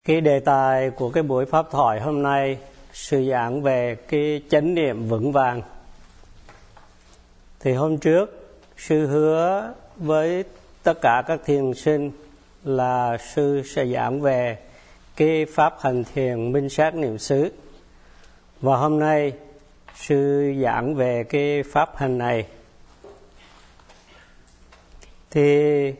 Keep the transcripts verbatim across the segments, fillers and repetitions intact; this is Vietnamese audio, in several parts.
Cái đề tài của cái buổi pháp thoại hôm nay sư giảng về cái chánh niệm vững vàng. Thì hôm trước sư hứa với tất cả các thiền sinh là sư sẽ giảng về cái pháp hành thiền minh sát niệm xứ. Và hôm nay sư giảng về cái pháp hành này. Thì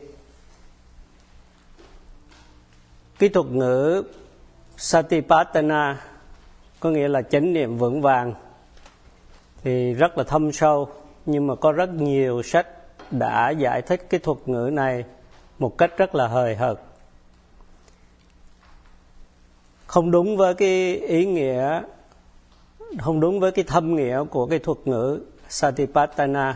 cái thuật ngữ Satipatthana có nghĩa là chánh niệm vững vàng thì rất là thâm sâu, nhưng mà có rất nhiều sách đã giải thích cái thuật ngữ này một cách rất là hời hợt, không đúng với cái ý nghĩa, không đúng với cái thâm nghĩa của cái thuật ngữ Satipatthana.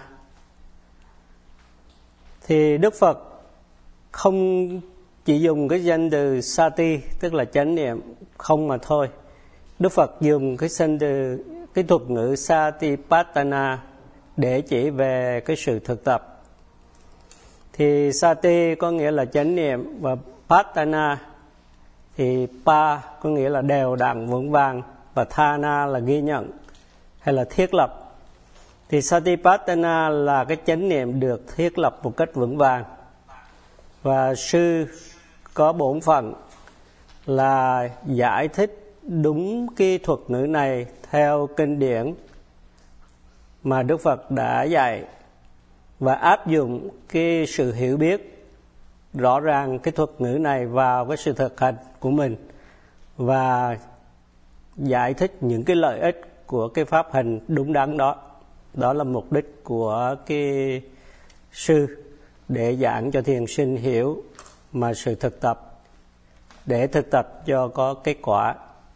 Thì Đức Phật không chỉ dùng cái danh từ Sati, tức là chánh niệm không mà thôi. Đức Phật dùng cái danh từ, cái thuật ngữ Satipatthana để chỉ về cái sự thực tập. Thì Sati có nghĩa là chánh niệm, và Patthana thì Pa có nghĩa là đều đặn vững vàng, và Thana là ghi nhận hay là thiết lập. Thì Satipatthana là cái chánh niệm được thiết lập một cách vững vàng. Và sư có bổn phận là giải thích đúng cái thuật ngữ này theo kinh điển mà Đức Phật đã dạy, và áp dụng cái sự hiểu biết rõ ràng cái thuật ngữ này vào cái sự thực hành của mình, và giải thích những cái lợi ích của cái pháp hành đúng đắn đó. Đó là mục đích của cái sư, để giảng cho thiền sinh hiểu mà sự thực tập, để thực tập cho có kết quả.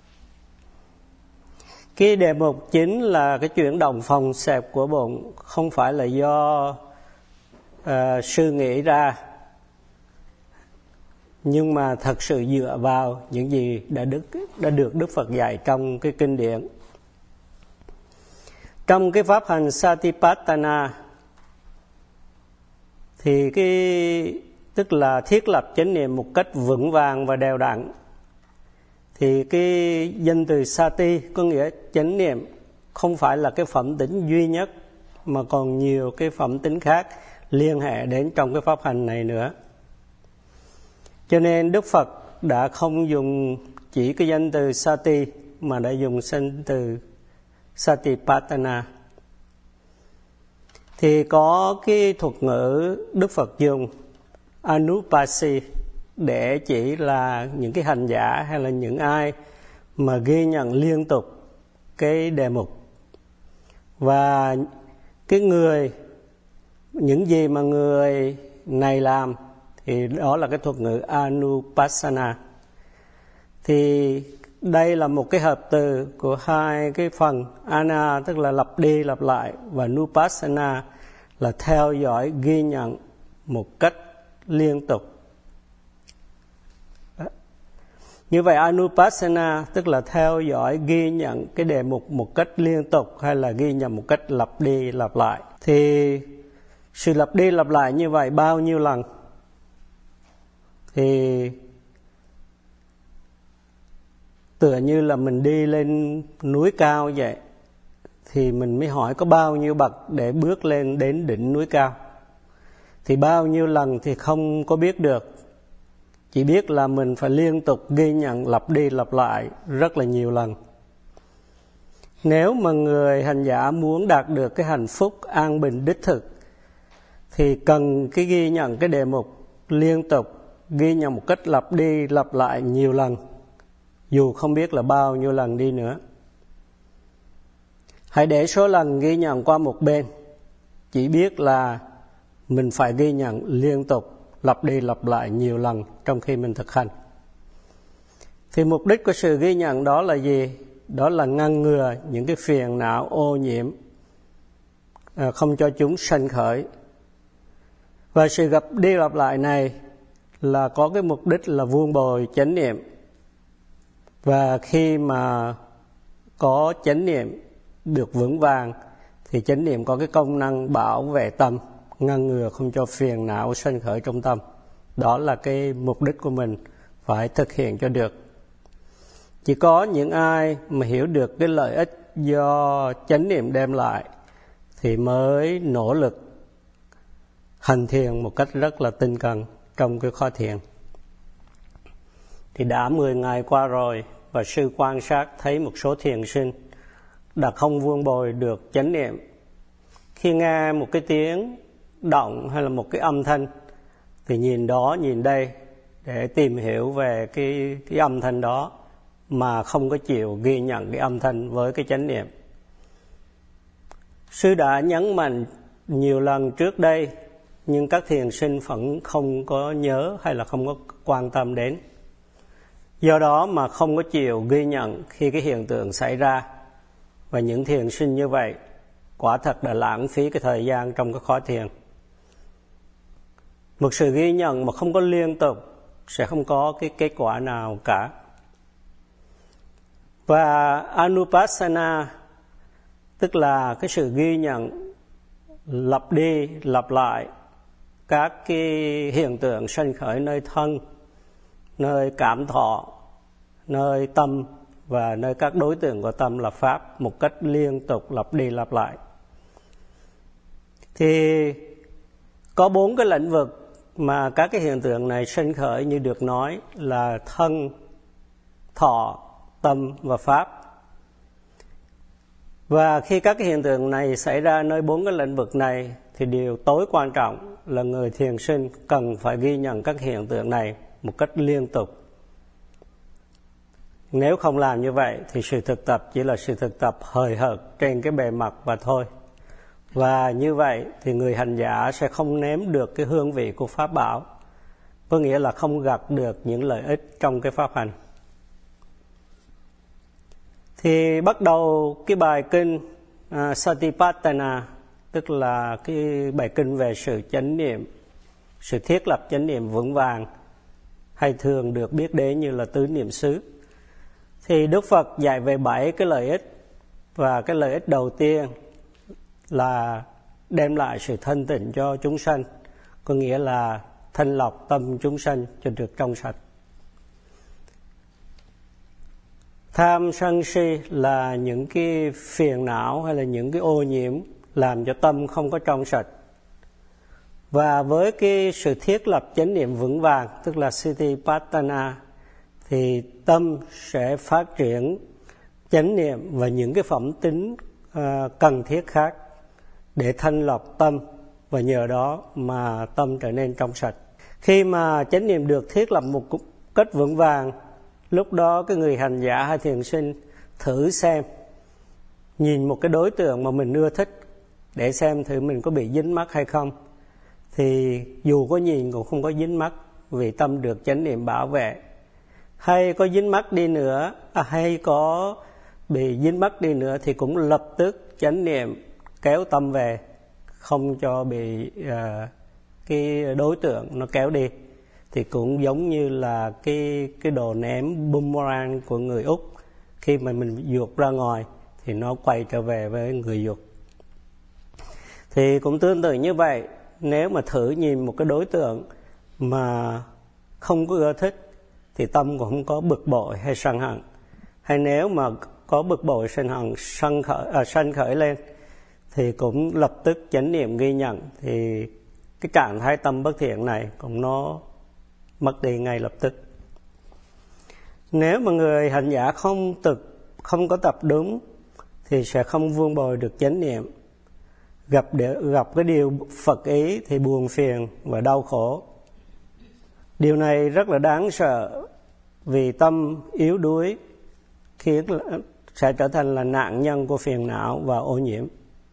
Cái đề mục chính là cái chuyển động phòng xẹp của bụng, không phải là do uh, sư nghĩ ra, nhưng mà thật sự dựa vào những gì đã, Đức, đã được Đức Phật dạy trong cái kinh điển. Trong cái pháp hành Satipatthana thì cái tức là thiết lập chánh niệm một cách vững vàng và đều đặn. Thì cái danh từ Sati có nghĩa chánh niệm không phải là cái phẩm tính duy nhất, mà còn nhiều cái phẩm tính khác liên hệ đến trong cái pháp hành này nữa. Cho nên Đức Phật đã không dùng chỉ cái danh từ Sati, mà đã dùng danh từ Satipatthana. Thì có cái thuật ngữ Đức Phật dùng Anupasi để chỉ là những cái hành giả hay là những ai mà ghi nhận liên tục cái đề mục. Và cái người, những gì mà người này làm thì đó là cái thuật ngữ Anupassana. Thì đây là một cái hợp từ của hai cái phần. Ana tức là lặp đi lặp lại, và Nupassana là theo dõi ghi nhận một cách liên tục. Đó. Như vậy Anupassana tức là theo dõi ghi nhận cái đề mục một cách liên tục, hay là ghi nhận một cách lặp đi lặp lại. Thì sự lặp đi lặp lại như vậy bao nhiêu lần? Thì tựa như là mình đi lên núi cao vậy, thì mình mới hỏi có bao nhiêu bậc để bước lên đến đỉnh núi cao. Thì bao nhiêu lần thì không có biết được, chỉ biết là mình phải liên tục ghi nhận lặp đi lặp lại rất là nhiều lần. Nếu mà người hành giả muốn đạt được cái hạnh phúc an bình đích thực thì cần cái ghi nhận cái đề mục liên tục, ghi nhận một cách lặp đi lặp lại nhiều lần, dù không biết là bao nhiêu lần đi nữa. Hãy để số lần ghi nhận qua một bên, chỉ biết là mình phải ghi nhận liên tục, lặp đi lặp lại nhiều lần trong khi mình thực hành. Thì mục đích của sự ghi nhận đó là gì? Đó là ngăn ngừa những cái phiền não ô nhiễm, không cho chúng sanh khởi. Và sự gặp đi lặp lại này là có cái mục đích là vun bồi chánh niệm. Và khi mà có chánh niệm được vững vàng thì chánh niệm có cái công năng bảo vệ tâm, ngăn ngừa không cho phiền não sanh khởi trong tâm. Đó là cái mục đích của mình phải thực hiện cho được. Chỉ có những ai mà hiểu được cái lợi ích do chánh niệm đem lại thì mới nỗ lực hành thiền một cách rất là tinh cần trong cái khóa thiền. Thì đã mười ngày qua rồi và sư quan sát thấy một số thiền sinh đã không vun bồi được chánh niệm. Khi nghe một cái tiếng động hay là một cái âm thanh thì nhìn đó nhìn đây để tìm hiểu về cái, cái âm thanh đó mà không có chịu ghi nhận cái âm thanh với cái chánh niệm. Sư đã nhấn mạnh nhiều lần trước đây, nhưng các thiền sinh vẫn không có nhớ hay là không có quan tâm đến. Do đó mà không có chịu ghi nhận khi cái hiện tượng xảy ra. Và những thiền sinh như vậy quả thật đã lãng phí cái thời gian trong cái khóa thiền. Một sự ghi nhận mà không có liên tục sẽ không có cái kết quả nào cả. Và Anupassana tức là cái sự ghi nhận lặp đi lặp lại các cái hiện tượng sanh khởi nơi thân, nơi cảm thọ, nơi tâm và nơi các đối tượng của tâm là pháp một cách liên tục lặp đi lặp lại. Thì có bốn cái lĩnh vực mà các cái hiện tượng này sanh khởi như được nói là thân, thọ, tâm và pháp. Và khi các cái hiện tượng này xảy ra nơi bốn cái lĩnh vực này thì điều tối quan trọng là người thiền sinh cần phải ghi nhận các hiện tượng này một cách liên tục. Nếu không làm như vậy thì sự thực tập chỉ là sự thực tập hời hợt trên cái bề mặt và thôi. Và như vậy thì người hành giả sẽ không nếm được cái hương vị của Pháp bảo, có nghĩa là không gặt được những lợi ích trong cái pháp hành. Thì bắt đầu cái bài kinh uh, Satipatthana, tức là cái bài kinh về sự chánh niệm, sự thiết lập chánh niệm vững vàng, hay thường được biết đến như là tứ niệm xứ. Thì Đức Phật dạy về bảy cái lợi ích, và cái lợi ích đầu tiên là đem lại sự thanh tịnh cho chúng sanh, có nghĩa là thanh lọc tâm chúng sanh cho được trong sạch. Tham sân si là những cái phiền não hay là những cái ô nhiễm làm cho tâm không có trong sạch. Và với cái sự thiết lập chánh niệm vững vàng, tức là Satipatthana, thì tâm sẽ phát triển chánh niệm và những cái phẩm tính uh, cần thiết khác để thanh lọc tâm, và nhờ đó mà tâm trở nên trong sạch. Khi mà chánh niệm được thiết lập một cách vững vàng, lúc đó cái người hành giả hay thiền sinh thử xem, nhìn một cái đối tượng mà mình ưa thích để xem thử mình có bị dính mắc hay không. Thì dù có nhìn cũng không có dính mắc vì tâm được chánh niệm bảo vệ. Hay có dính mắc đi nữa, à, hay có bị dính mắc đi nữa thì cũng lập tức chánh niệm kéo tâm về, không cho bị uh, cái đối tượng nó kéo đi. Thì cũng giống như là cái, cái đồ ném boomerang của người Úc, khi mà mình giụt ra ngoài thì nó quay trở về với người giụt. Thì cũng tương tự như vậy, nếu mà thử nhìn một cái đối tượng mà không có ưa thích thì tâm cũng không có bực bội hay sân hận. Hay nếu mà có bực bội sân hận sân khởi, à, sân khởi lên thì cũng lập tức chánh niệm ghi nhận, thì cái trạng thái tâm bất thiện này cũng nó mất đi ngay lập tức. Nếu mà người hành giả không thực không có tập đúng thì sẽ không vun bồi được chánh niệm. Gặp gặp cái điều Phật ý thì buồn phiền và đau khổ. Điều này rất là đáng sợ, vì tâm yếu đuối khiến sẽ trở thành là nạn nhân của phiền não và ô nhiễm.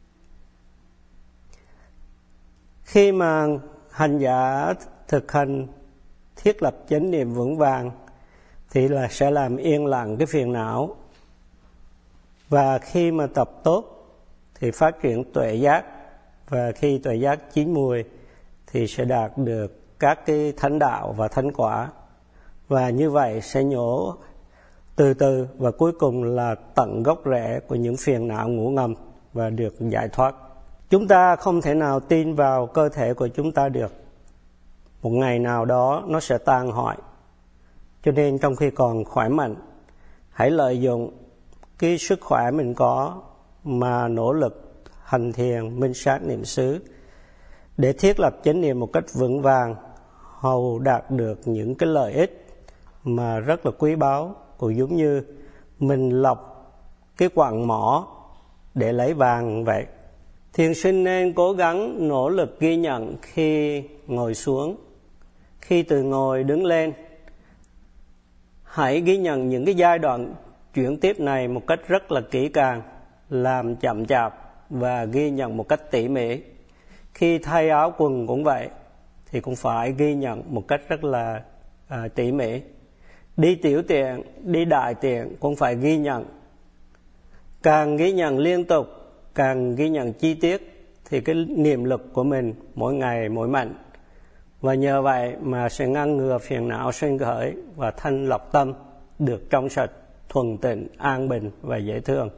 Khi mà hành giả thực hành thiết lập chánh niệm vững vàng thì là sẽ làm yên lặng cái phiền não. Và khi mà tập tốt thì phát triển tuệ giác, và khi tuệ giác chín mùi thì sẽ đạt được các cái thánh đạo và thánh quả. Và như vậy sẽ nhổ từ từ và cuối cùng là tận gốc rễ của những phiền não ngủ ngầm và được giải thoát. Chúng ta không thể nào tin vào cơ thể của chúng ta được. Một ngày nào đó nó sẽ tan hoại. Cho nên trong khi còn khỏe mạnh, hãy lợi dụng cái sức khỏe mình có mà nỗ lực hành thiền minh sát niệm xứ để thiết lập chánh niệm một cách vững vàng, hầu đạt được những cái lợi ích mà rất là quý báu, cũng giống như mình lọc cái quặng mỏ để lấy vàng vậy. Thiền sinh nên cố gắng nỗ lực ghi nhận khi ngồi xuống, khi từ ngồi đứng lên. Hãy ghi nhận những cái giai đoạn chuyển tiếp này một cách rất là kỹ càng, làm chậm chạp và ghi nhận một cách tỉ mỉ. Khi thay áo quần cũng vậy, thì cũng phải ghi nhận một cách rất là à, tỉ mỉ. Đi tiểu tiện, đi đại tiện cũng phải ghi nhận. Càng ghi nhận liên tục, càng ghi nhận chi tiết thì cái niệm lực của mình mỗi ngày mỗi mạnh. Và nhờ vậy mà sẽ ngăn ngừa phiền não sinh khởi và thanh lọc tâm được trong sạch, thuần tịnh, an bình và dễ thương.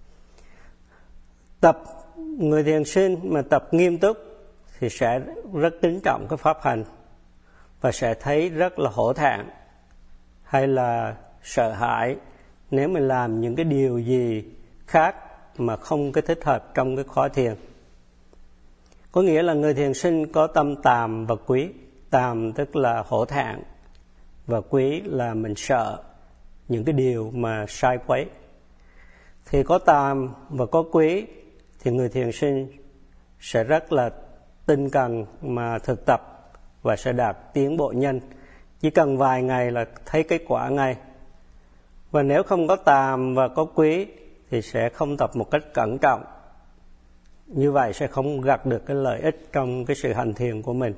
Tập người thiền sinh mà tập nghiêm túc thì sẽ rất kính trọng cái pháp hành và sẽ thấy rất là hổ thẹn hay là sợ hãi nếu mình làm những cái điều gì khác mà không cái thích hợp trong cái khóa thiền. Có nghĩa là người thiền sinh có tâm tàm và quý. Tàm tức là hổ thẹn và quý là mình sợ những cái điều mà sai quấy. Thì có tàm và có quý thì người thiền sinh sẽ rất là tinh cần mà thực tập và sẽ đạt tiến bộ nhanh. Chỉ cần vài ngày là thấy kết quả ngay. Và nếu không có tàm và có quý thì sẽ không tập một cách cẩn trọng. Như vậy sẽ không gặt được cái lợi ích trong cái sự hành thiền của mình.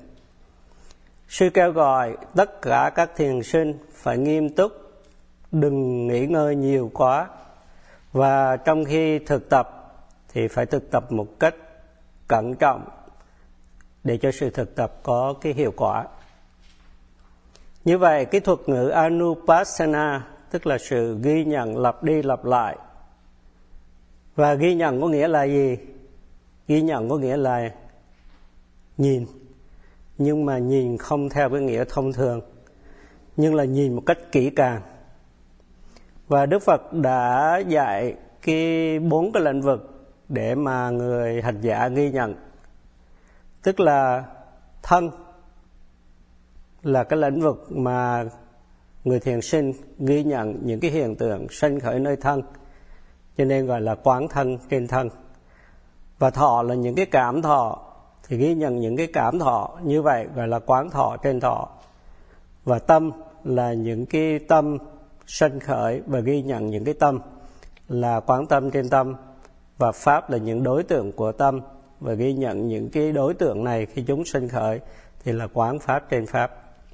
Sư kêu gọi tất cả các thiền sinh phải nghiêm túc, đừng nghỉ ngơi nhiều quá. Và trong khi thực tập thì phải thực tập một cách cẩn trọng để cho sự thực tập có cái hiệu quả. Như vậy, cái thuật ngữ Anupassana tức là sự ghi nhận lặp đi lặp lại. Và ghi nhận có nghĩa là gì? Ghi nhận có nghĩa là nhìn, nhưng mà nhìn không theo cái nghĩa thông thường, nhưng là nhìn một cách kỹ càng. Và Đức Phật đã dạy cái bốn cái lĩnh vực để mà người hành giả ghi nhận. Tức là thân là cái lĩnh vực mà người thiền sinh ghi nhận những cái hiện tượng sanh khởi nơi thân, cho nên gọi là quán thân trên thân. Và thọ là những cái cảm thọ, thì ghi nhận những cái cảm thọ, như vậy gọi là quán thọ trên thọ. Và tâm là những cái tâm sanh khởi và ghi nhận những cái tâm, là quán tâm trên tâm. Và pháp là những đối tượng của tâm và ghi nhận những cái đối tượng này khi chúng sanh khởi thì là quán pháp trên pháp.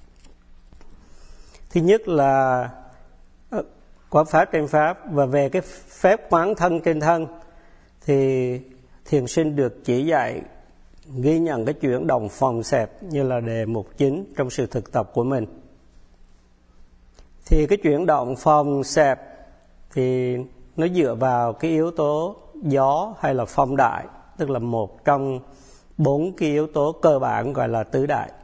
Thứ nhất là quán pháp trên pháp. Và về cái phép quán thân trên thân thì thiền sinh được chỉ dạy ghi nhận cái chuyển động phòng xẹp như là đề mục chính trong sự thực tập của mình. Thì cái chuyển động phòng xẹp thì nó dựa vào cái yếu tố gió hay là phong đại, tức là một trong bốn cái yếu tố cơ bản gọi là tứ đại.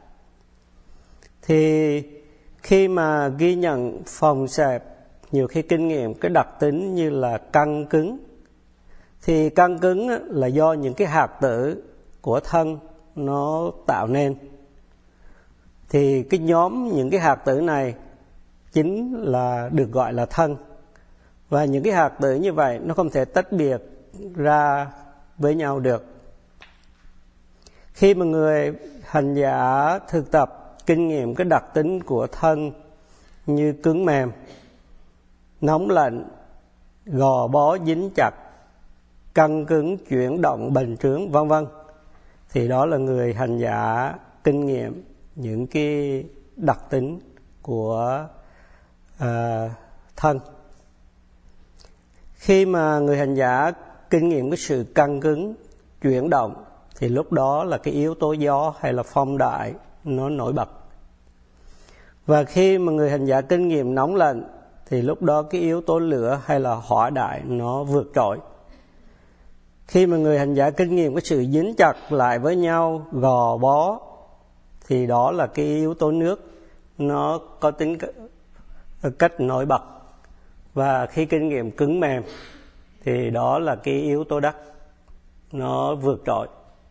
Thì khi mà ghi nhận phòng xẹp, nhiều khi kinh nghiệm cái đặc tính như là căng cứng. Thì căng cứng là do những cái hạt tử của thân nó tạo nên. Thì cái nhóm những cái hạt tử này chính là được gọi là thân. Và những cái hạt tử như vậy nó không thể tách biệt ra với nhau được. Khi mà người hành giả thực tập kinh nghiệm cái đặc tính của thân như cứng mềm, nóng lạnh, gò bó dính chặt, căng cứng, chuyển động, bành trướng, vân vân, thì đó là người hành giả kinh nghiệm những cái đặc tính của uh, thân. Khi mà người hành giả kinh nghiệm cái sự căng cứng, chuyển động thì lúc đó là cái yếu tố gió hay là phong đại nó nổi bật. Và khi mà người hành giả kinh nghiệm nóng lạnh thì lúc đó cái yếu tố lửa hay là hỏa đại nó vượt trội. Khi mà người hành giả kinh nghiệm cái sự dính chặt lại với nhau, gò bó, thì đó là cái yếu tố nước nó có tính cách nổi bật. Và khi kinh nghiệm cứng mềm thì đó là cái yếu tố đất, nó vượt trội.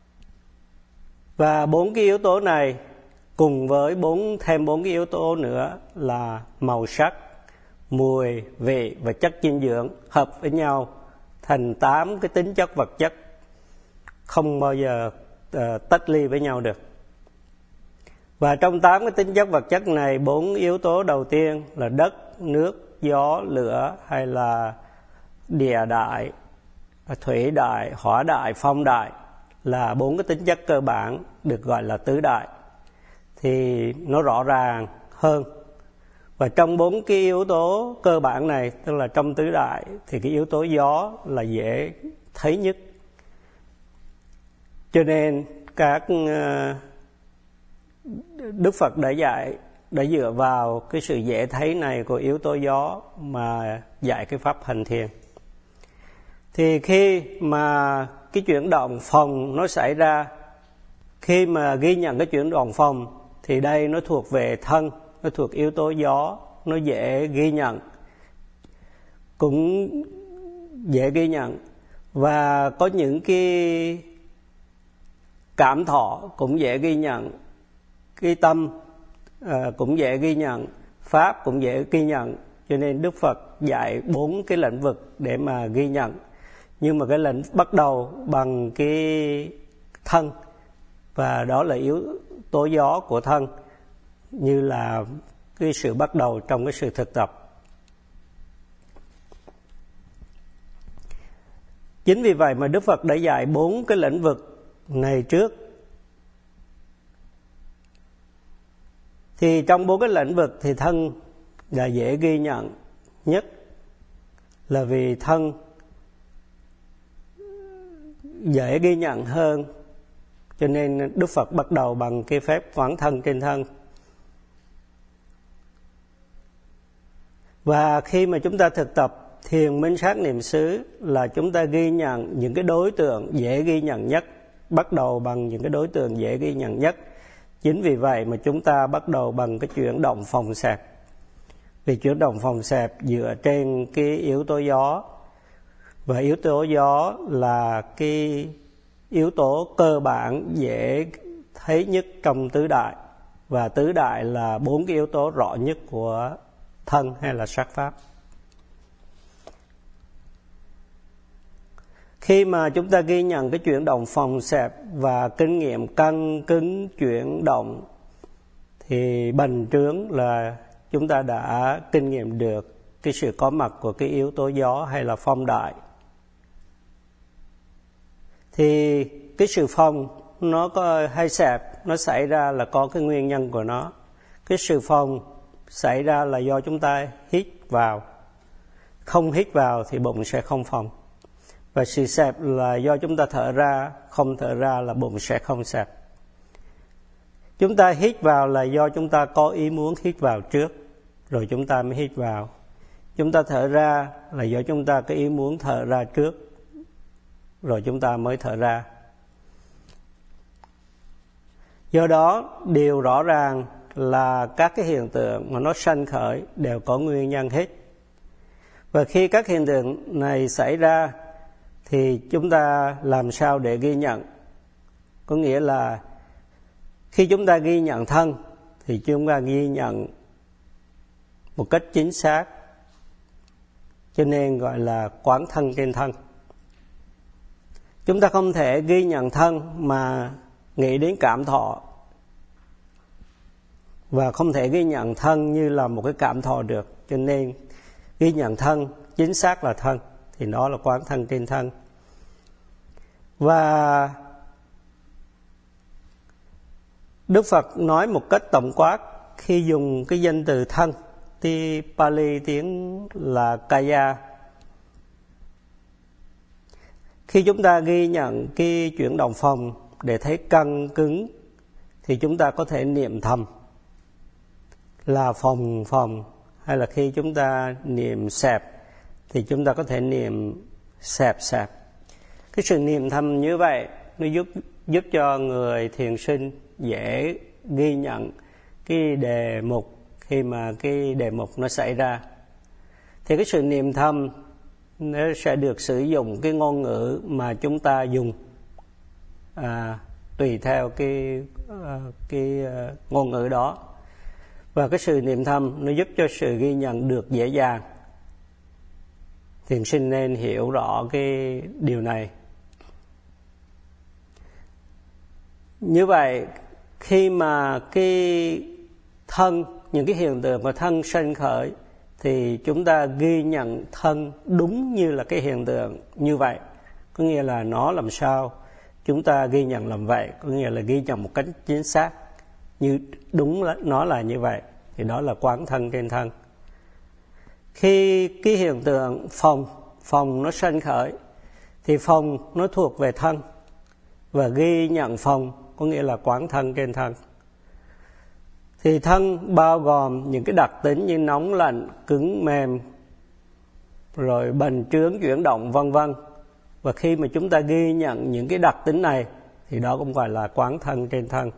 Và bốn cái yếu tố này cùng với bốn thêm bốn cái yếu tố nữa là màu sắc, mùi, vị và chất dinh dưỡng hợp với nhau thành tám cái tính chất vật chất, không bao giờ uh, tách ly với nhau được. Và trong tám cái tính chất vật chất này, bốn yếu tố đầu tiên là đất, nước, gió, lửa hay là địa đại, thủy đại, hỏa đại, phong đại là bốn cái tính chất cơ bản được gọi là tứ đại. Thì nó rõ ràng hơn. Và trong bốn cái yếu tố cơ bản này, tức là trong tứ đại, thì cái yếu tố gió là dễ thấy nhất. Cho nên các Đức Phật đã dạy, đã dựa vào cái sự dễ thấy này của yếu tố gió mà dạy cái pháp hành thiền. Thì khi mà cái chuyển động phòng nó xảy ra, khi mà ghi nhận cái chuyển động phòng thì đây nó thuộc về thân, nó thuộc yếu tố gió, nó dễ ghi nhận, cũng dễ ghi nhận. Và có những cái cảm thọ cũng dễ ghi nhận, cái tâm à, cũng dễ ghi nhận, pháp cũng dễ ghi nhận. Cho nên Đức Phật dạy bốn cái lĩnh vực để mà ghi nhận. Nhưng mà cái lĩnh bắt đầu bằng cái thân, và đó là yếu tố gió của thân, như là cái sự bắt đầu trong cái sự thực tập. Chính vì vậy mà Đức Phật đã dạy bốn cái lĩnh vực này trước. Thì trong bốn cái lĩnh vực thì thân là dễ ghi nhận nhất, là vì thân dễ ghi nhận hơn. Cho nên Đức Phật bắt đầu bằng cái phép quán thân trên thân. Và khi mà chúng ta thực tập thiền minh sát niệm xứ là chúng ta ghi nhận những cái đối tượng dễ ghi nhận nhất, bắt đầu bằng những cái đối tượng dễ ghi nhận nhất. Chính vì vậy mà chúng ta bắt đầu bằng cái chuyển động phòng xẹp. Vì chuyển động phòng xẹp dựa trên cái yếu tố gió. Và yếu tố gió là cái yếu tố cơ bản dễ thấy nhất trong tứ đại. Và tứ đại là bốn cái yếu tố rõ nhất của thân hay là sắc pháp. Khi mà chúng ta ghi nhận cái chuyển động phòng xẹp và kinh nghiệm căng cứng chuyển động thì bành trướng là chúng ta đã kinh nghiệm được cái sự có mặt của cái yếu tố gió hay là phong đại. Thì cái sự phong nó có hay xẹp nó xảy ra là có cái nguyên nhân của nó. Cái sự phong xảy ra là do chúng ta hít vào. Không hít vào thì bụng sẽ không phồng. Và sự xẹp là do chúng ta thở ra, không thở ra là bụng sẽ không xẹp. Chúng ta hít vào là do chúng ta có ý muốn hít vào trước, rồi chúng ta mới hít vào. Chúng ta thở ra là do chúng ta có ý muốn thở ra trước, rồi chúng ta mới thở ra. Do đó, điều rõ ràng là các cái hiện tượng mà nó sanh khởi đều có nguyên nhân hết. Và khi các hiện tượng này xảy ra thì chúng ta làm sao để ghi nhận? Có nghĩa là khi chúng ta ghi nhận thân thì chúng ta ghi nhận một cách chính xác. Cho nên gọi là quán thân trên thân. Chúng ta không thể ghi nhận thân mà nghĩ đến cảm thọ, và không thể ghi nhận thân như là một cái cảm thọ được. Cho nên ghi nhận thân chính xác là thân, thì đó là quán thân trên thân. Và Đức Phật nói một cách tổng quát khi dùng cái danh từ thân, thì Pali tiếng là Kaya. Khi chúng ta ghi nhận cái chuyển động phòng để thấy căng cứng thì chúng ta có thể niệm thầm là phòng phòng, hay là khi chúng ta niệm xẹp thì chúng ta có thể niệm xẹp xẹp. Cái sự niệm thầm như vậy nó giúp giúp cho người thiền sinh dễ ghi nhận cái đề mục khi mà cái đề mục nó xảy ra. thì cái sự niệm thầm nó sẽ được sử dụng cái ngôn ngữ mà chúng ta dùng à, tùy theo cái cái ngôn ngữ đó. Và cái sự niệm thầm nó giúp cho sự ghi nhận được dễ dàng. Thiền sinh nên hiểu rõ cái điều này. Như vậy, khi mà cái thân, những cái hiện tượng mà thân sanh khởi, thì chúng ta ghi nhận thân đúng như là cái hiện tượng như vậy. Có nghĩa là nó làm sao chúng ta ghi nhận làm vậy, có nghĩa là ghi nhận một cách chính xác, như đúng là nó là như vậy, thì đó là quán thân trên thân. Khi cái hiện tượng phòng, phòng nó sanh khởi, thì phòng nó thuộc về thân, và ghi nhận phòng có nghĩa là quán thân trên thân. Thì thân bao gồm những cái đặc tính như nóng, lạnh, cứng, mềm, rồi bành trướng, chuyển động, vân vân. Và khi mà chúng ta ghi nhận những cái đặc tính này, thì đó cũng gọi là quán thân trên thân.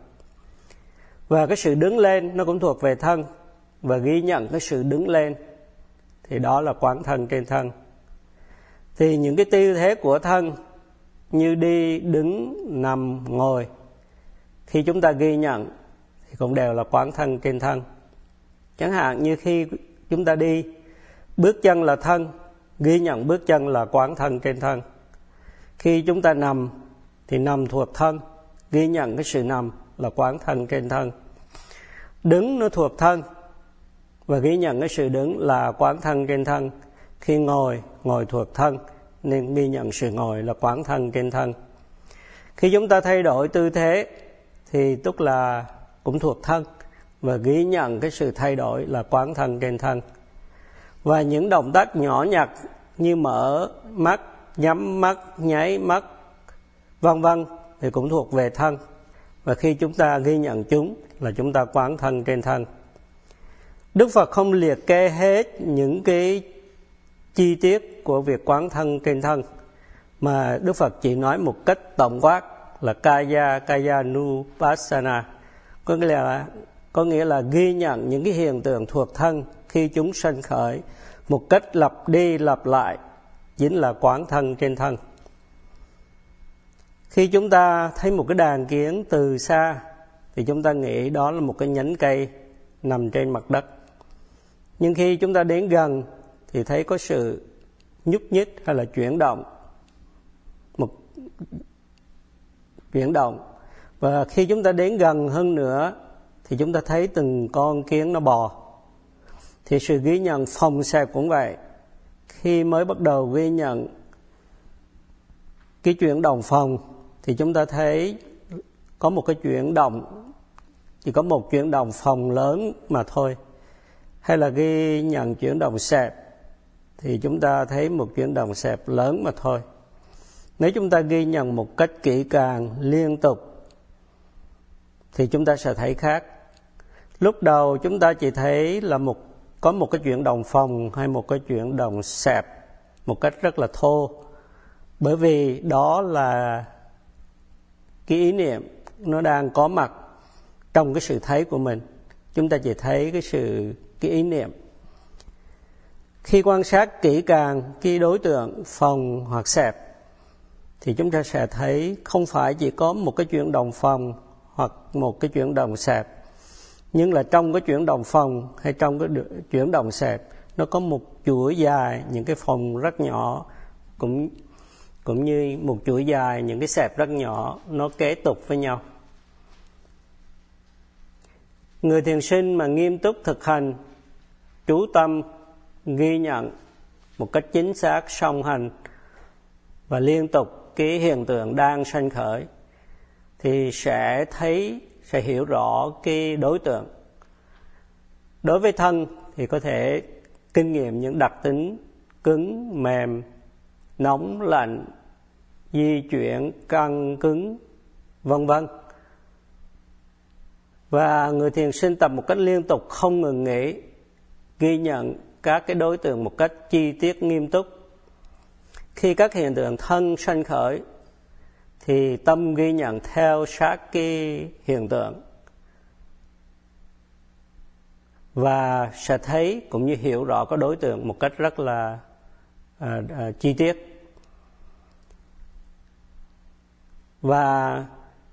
Và cái sự đứng lên nó cũng thuộc về thân, và ghi nhận cái sự đứng lên, thì đó là quán thân trên thân. Thì những cái tư thế của thân như đi, đứng, nằm, ngồi, khi chúng ta ghi nhận thì cũng đều là quán thân trên thân. Chẳng hạn như khi chúng ta đi, bước chân là thân, ghi nhận bước chân là quán thân trên thân. Khi chúng ta nằm thì nằm thuộc thân, ghi nhận cái sự nằm là quán thân trên thân. Đứng nó thuộc thân, và ghi nhận cái sự đứng là quán thân trên thân. Khi ngồi, ngồi thuộc thân, nên ghi nhận sự ngồi là quán thân trên thân. Khi chúng ta thay đổi tư thế thì tức là cũng thuộc thân, và ghi nhận cái sự thay đổi là quán thân trên thân. Và những động tác nhỏ nhặt như mở mắt, nhắm mắt, nháy mắt, vân vân thì cũng thuộc về thân. Và khi chúng ta ghi nhận chúng là chúng ta quán thân trên thân. Đức Phật không liệt kê hết những cái chi tiết của việc quán thân trên thân, mà Đức Phật chỉ nói một cách tổng quát là Kaya Kayanupassana, có nghĩa là có nghĩa là ghi nhận những cái hiện tượng thuộc thân khi chúng sanh khởi một cách lặp đi lặp lại, chính là quán thân trên thân. Khi chúng ta thấy một cái đàn kiến từ xa thì chúng ta nghĩ đó là một cái nhánh cây nằm trên mặt đất. Nhưng khi chúng ta đến gần thì thấy có sự nhúc nhích hay là chuyển động, một chuyển động. Và khi chúng ta đến gần hơn nữa thì chúng ta thấy từng con kiến nó bò. Thì sự ghi nhận phòng xẹp cũng vậy. Khi mới bắt đầu ghi nhận cái chuyển động phòng thì chúng ta thấy có một cái chuyển động, chỉ có một chuyển động phòng lớn mà thôi. Hay là ghi nhận chuyển động xẹp thì chúng ta thấy một chuyển động xẹp lớn mà thôi. Nếu chúng ta ghi nhận một cách kỹ càng, liên tục thì chúng ta sẽ thấy khác. Lúc đầu chúng ta chỉ thấy là một có một cái chuyển động phòng hay một cái chuyển động xẹp một cách rất là thô, bởi vì đó là cái ý niệm nó đang có mặt trong cái sự thấy của mình. Chúng ta chỉ thấy cái sự cái ý niệm. Khi quan sát kỹ càng cái đối tượng phòng hoặc xẹp thì chúng ta sẽ thấy không phải chỉ có một cái chuyển động phòng hoặc một cái chuyển động xẹp, nhưng là trong cái chuyển động phòng hay trong cái chuyển động xẹp nó có một chuỗi dài những cái phòng rất nhỏ, cũng cũng như một chuỗi dài những cái xẹp rất nhỏ, nó kế tục với nhau. Người thiền sinh mà nghiêm túc thực hành, chú tâm ghi nhận một cách chính xác, song hành và liên tục cái hiện tượng đang sanh khởi thì sẽ thấy, sẽ hiểu rõ cái đối tượng. Đối với thân thì có thể kinh nghiệm những đặc tính cứng, mềm, nóng, lạnh, di chuyển, căng, cứng, vân vân. Và người thiền sinh tập một cách liên tục không ngừng nghỉ, ghi nhận các cái đối tượng một cách chi tiết nghiêm túc. Khi các hiện tượng thân sanh khởi thì tâm ghi nhận theo sát cái hiện tượng. và sẽ thấy cũng như hiểu rõ cái đối tượng một cách rất là à, à, chi tiết. Và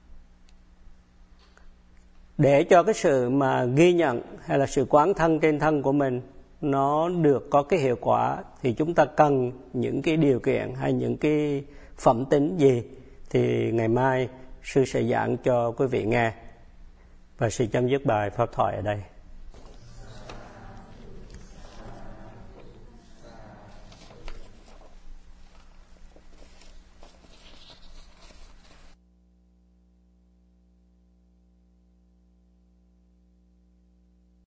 để cho cái sự mà ghi nhận hay là sự quán thân trên thân của mình nó được có cái hiệu quả thì chúng ta cần những cái điều kiện hay những cái phẩm tính gì thì ngày mai sư sẽ giảng cho quý vị nghe. Và sư chấm dứt bài pháp thoại ở đây.